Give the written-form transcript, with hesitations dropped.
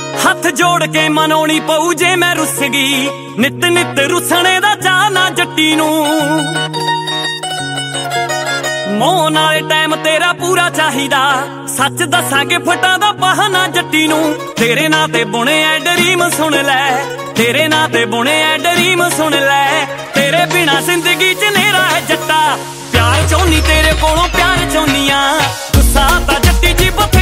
हथ जोड़ के मनाउणी पऊ जे मैं रुस गई। नित नित रुसणे दा चाह ना जट्टी नूं, मोह नाले टाइम तेरा पूरा चाहिदा। सच दसांगे फटा दा बहाना जट्टी नूं। तेरे नां ते बुने ऐ ड्रीम सुन लै, तेरे नां ते बुने ऐ ड्रीम सुन लै। तेरे बिना जिंदगी च नेरा है जट्टा, प्यार चाहुंदी तेरे कोलों प्यार चाहुंदी आ। गुस्सा तां जट्टी जी